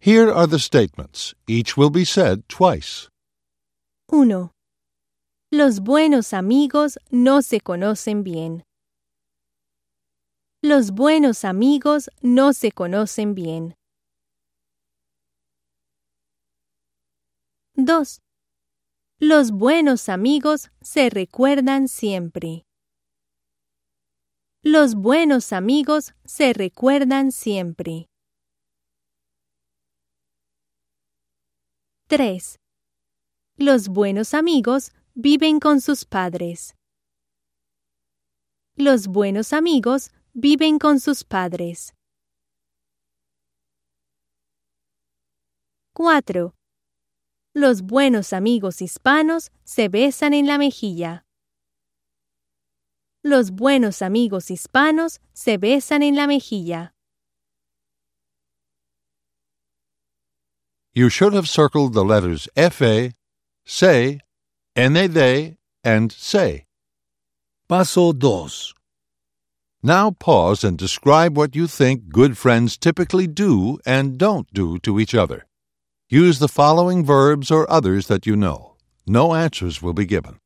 Here are the statements. Each will be said twice. 1. Los buenos amigos no se conocen bien. Los buenos amigos no se conocen bien. 2. Los buenos amigos se recuerdan siempre. Los buenos amigos se recuerdan siempre. 3. Los buenos amigos viven con sus padres. Los buenos amigos viven con sus padres. 4. Los buenos amigos hispanos se besan en la mejilla. Los buenos amigos hispanos se besan en la mejilla. You should have circled the letters F-A, say, N-A-D, and say. Paso 2. Now pause and describe what you think good friends typically do and don't do to each other. Use the following verbs or others that you know. No answers will be given.